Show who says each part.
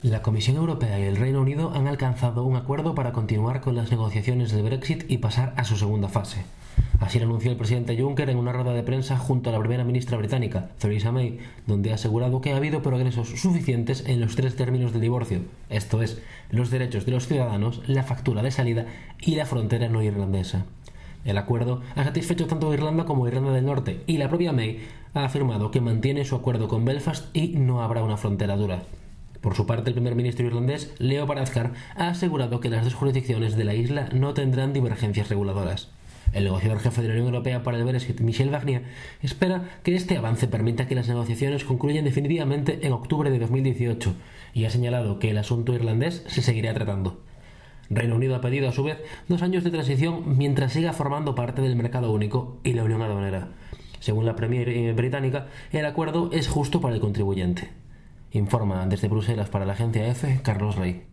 Speaker 1: La Comisión Europea y el Reino Unido han alcanzado un acuerdo para continuar con las negociaciones del Brexit y pasar a su segunda fase. Así lo anunció el presidente Juncker en una rueda de prensa junto a la primera ministra británica, Theresa May, donde ha asegurado que ha habido progresos suficientes en los tres términos del divorcio, esto es, los derechos de los ciudadanos, la factura de salida y la frontera no irlandesa. El acuerdo ha satisfecho tanto a Irlanda como a Irlanda del Norte, y la propia May ha afirmado que mantiene su acuerdo con Belfast y no habrá una frontera dura. Por su parte, el primer ministro irlandés, Leo Varadkar, ha asegurado que las dos jurisdicciones de la isla no tendrán divergencias reguladoras. El negociador jefe de la Unión Europea para el Brexit, Michel Barnier, espera que este avance permita que las negociaciones concluyan definitivamente en octubre de 2018 y ha señalado que el asunto irlandés se seguirá tratando. Reino Unido ha pedido, a su vez, 2 años de transición mientras siga formando parte del mercado único y la unión aduanera. Según la Premier británica, el acuerdo es justo para el contribuyente. Informa desde Bruselas para la agencia EFE, Carlos Rey.